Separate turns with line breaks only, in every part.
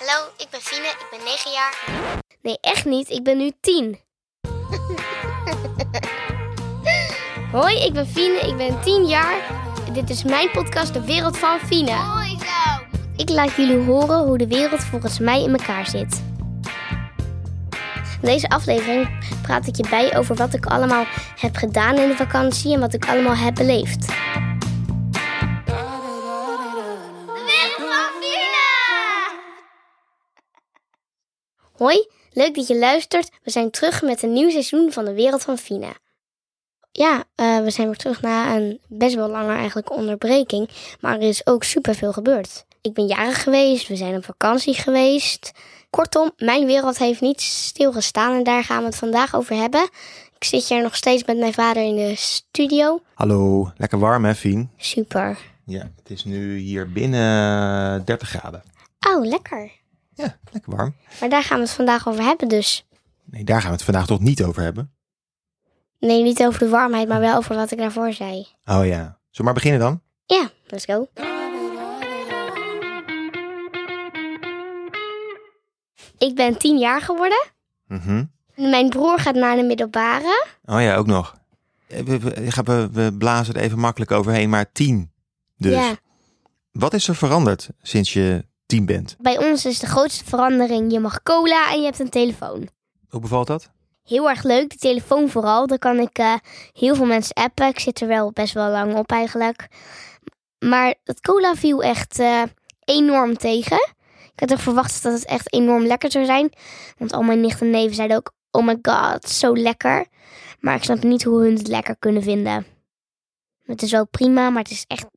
Hallo, ik ben Fine, ik ben 9 jaar. Nee, echt niet, ik ben nu 10. Hoi, ik ben Fine, ik ben 10 jaar. Dit is mijn podcast De Wereld van Fine. Hoi zo. Ik laat jullie horen hoe de wereld volgens mij in elkaar zit. In deze aflevering praat ik je bij over wat ik allemaal heb gedaan in de vakantie en wat ik allemaal heb beleefd. Hoi, leuk dat je luistert. We zijn terug met een nieuw seizoen van De Wereld van Fine. Ja, we zijn weer terug na een best wel lange eigenlijk onderbreking. Maar er is ook superveel gebeurd. Ik ben jarig geweest, we zijn op vakantie geweest. Kortom, mijn wereld heeft niet stilgestaan en daar gaan we het vandaag over hebben. Ik zit hier nog steeds met mijn vader in de studio.
Hallo, lekker warm hè, Fien?
Super.
Ja, het is nu hier binnen 30 graden.
Oh, lekker.
Ja, lekker warm.
Maar daar gaan we het vandaag over hebben dus.
Nee, daar gaan we het vandaag toch niet over hebben?
Nee, niet over de warmheid, maar wel over wat ik daarvoor zei.
Oh ja. Zullen we maar beginnen dan?
Ja, let's go. Ik ben 10 jaar geworden. Mijn broer gaat naar de middelbare.
Oh ja, ook nog. We blazen er even makkelijk overheen, maar 10 dus.
Ja.
Wat is er veranderd sinds je 10 bent?
Bij ons is de grootste verandering, je mag cola en je hebt een telefoon.
Hoe bevalt dat?
Heel erg leuk, de telefoon vooral. Dan kan ik heel veel mensen appen. Ik zit er wel best wel lang op eigenlijk. Maar dat cola viel echt enorm tegen. Ik had ook verwacht dat het echt enorm lekker zou zijn. Want al mijn nichten en neven zeiden ook, oh my god, zo lekker. Maar ik snap niet hoe hun het lekker kunnen vinden. Het is wel prima, maar het is echt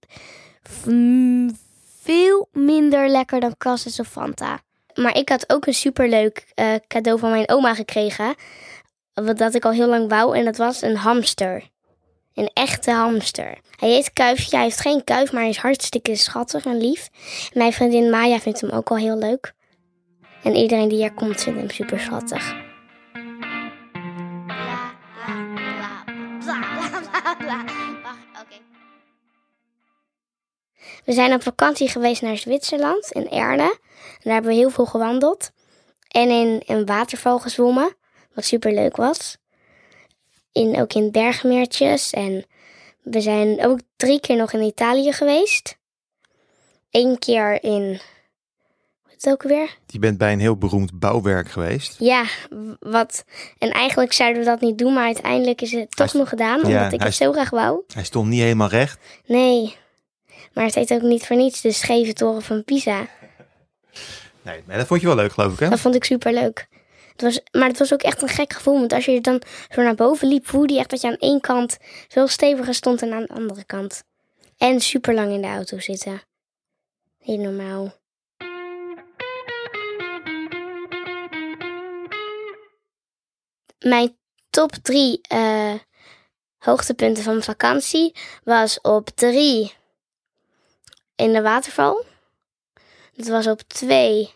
veel minder lekker dan Cassis of Fanta. Maar ik had ook een superleuk cadeau van mijn oma gekregen. Dat ik al heel lang wou. En dat was een hamster. Een echte hamster. Hij heet Kuifje. Hij heeft geen kuif, maar hij is hartstikke schattig en lief. En mijn vriendin Maya vindt hem ook al heel leuk. En iedereen die hier komt vindt hem super schattig. We zijn op vakantie geweest naar Zwitserland, in Erne. En daar hebben we heel veel gewandeld. En in een waterval gezwommen, wat super leuk was. Ook in bergmeertjes. En we zijn ook 3 keer nog in Italië geweest. 1 keer in... Wat is het ook weer?
Je bent bij een heel beroemd bouwwerk geweest.
Ja, en eigenlijk zouden we dat niet doen, maar uiteindelijk is het toch nog gedaan, omdat ik het zo graag wou.
Hij stond niet helemaal recht.
Nee, maar het heet ook niet voor niets de scheve toren van Pisa.
Nee, maar dat vond je wel leuk, geloof ik, hè?
Dat vond ik super leuk. Maar het was ook echt een gek gevoel, want als je dan zo naar boven liep, voelde je echt dat je aan één kant veel steviger stond dan aan de andere kant. En super lang in de auto zitten. Niet normaal. Mijn top 3 hoogtepunten van mijn vakantie was op 3 in de waterval. Het was op 2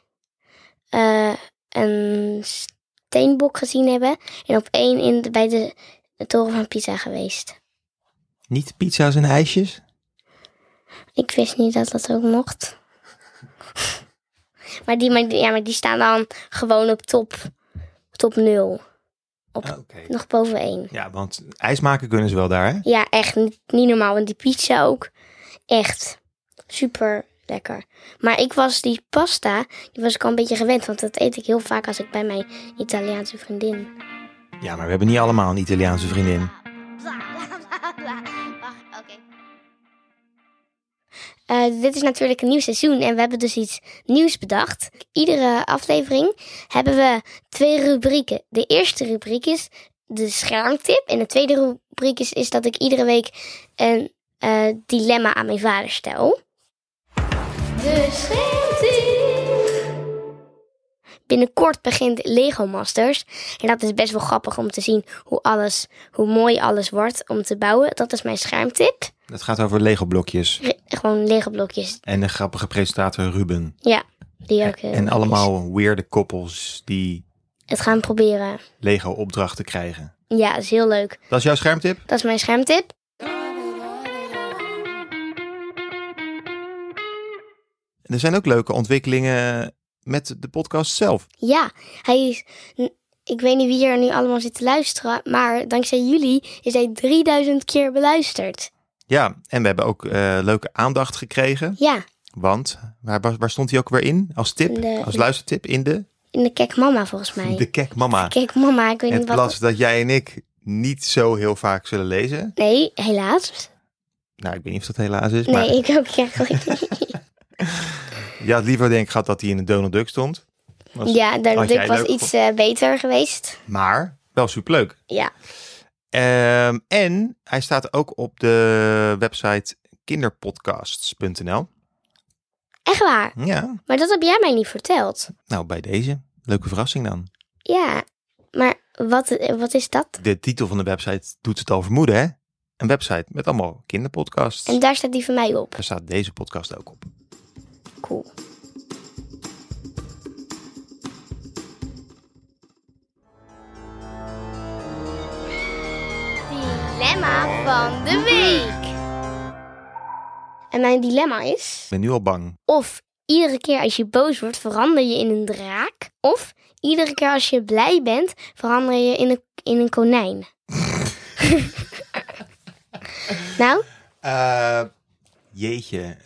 een steenbok gezien hebben. En op 1 bij de toren van Pisa geweest.
Niet pizza's en ijsjes?
Ik wist niet dat dat ook mocht. maar die staan dan gewoon op top 0. Nog boven 1.
Ja, want ijs maken kunnen ze wel daar, hè?
Ja, echt niet normaal. En die pizza ook. Echt super lekker. Maar die pasta, die was ik al een beetje gewend. Want dat eet ik heel vaak als ik bij mijn Italiaanse vriendin.
Ja, maar we hebben niet allemaal een Italiaanse vriendin.
Dit is natuurlijk een nieuw seizoen en we hebben dus iets nieuws bedacht. Iedere aflevering hebben we 2 rubrieken. De eerste rubriek is de schermtip. En de tweede rubriek is dat ik iedere week een dilemma aan mijn vader stel. De schermtip! Binnenkort begint Lego Masters. En dat is best wel grappig om te zien hoe mooi alles wordt om te bouwen. Dat is mijn schermtip.
Het gaat over Lego-blokjes.
Gewoon Lego-blokjes.
En de grappige presentator Ruben.
Ja, die ook.
En allemaal weirde koppels die
het gaan proberen.
Lego-opdrachten krijgen.
Ja, dat is heel leuk.
Dat is jouw schermtip?
Dat is mijn schermtip.
Er zijn ook leuke ontwikkelingen met de podcast zelf.
Ja, hij is... Ik weet niet wie er nu allemaal zit te luisteren, maar dankzij jullie is hij 3000 keer beluisterd.
Ja, en we hebben ook leuke aandacht gekregen.
Ja.
Want, waar stond hij ook weer in? Als tip, als luistertip in de...
In de Kek Mama, volgens mij.
De Kek Mama.
Kek Mama, ik weet niet
Het
wat...
las dat jij en ik niet zo heel vaak zullen lezen.
Nee, helaas.
Nou, ik weet niet of dat helaas is.
Nee,
maar
ik ook eigenlijk niet.
je had liever denk ik gehad dat hij in de Donald Duck stond.
Ja, Donald Duck was iets beter geweest.
Maar wel superleuk.
Ja.
En hij staat ook op de website kinderpodcasts.nl.
Echt waar?
Ja.
Maar dat heb jij mij niet verteld.
Nou, bij deze. Leuke verrassing dan.
Ja, maar wat is dat?
De titel van de website doet het al vermoeden, hè? Een website met allemaal kinderpodcasts.
En daar staat die van mij op.
Daar staat deze podcast ook op.
Cool. Dilemma van de week. En mijn dilemma is...
Ik ben nu al bang.
Of iedere keer als je boos wordt, verander je in een draak. Of iedere keer als je blij bent, verander je in een konijn. Nou?
Jeetje.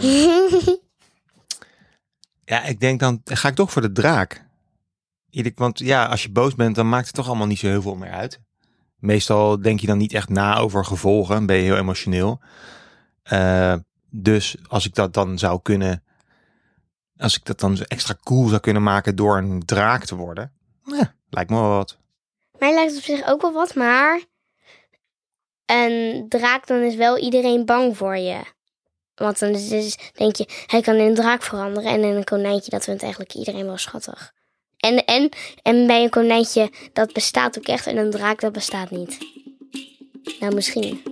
Ja, ik denk dan ga ik toch voor de draak. Want ja, als je boos bent, dan maakt het toch allemaal niet zo heel veel meer uit. Meestal denk je dan niet echt na over gevolgen. Ben je heel emotioneel. Dus als ik dat dan zou kunnen... Als ik dat dan extra cool zou kunnen maken door een draak te worden. Lijkt me wel wat.
Mij lijkt het op zich ook wel wat, maar... Een draak, dan is wel iedereen bang voor je. Want dan denk je, hij kan in een draak veranderen. En in een konijntje, dat vindt eigenlijk iedereen wel schattig. En bij een konijntje, dat bestaat ook echt. En een draak, dat bestaat niet. Nou, misschien.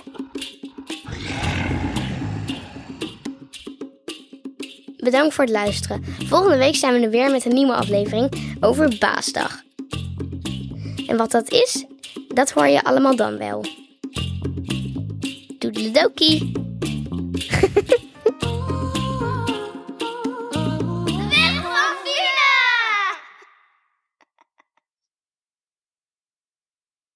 Bedankt voor het luisteren. Volgende week zijn we er weer met een nieuwe aflevering over Baasdag. En wat dat is, dat hoor je allemaal dan wel. Doedeledokie.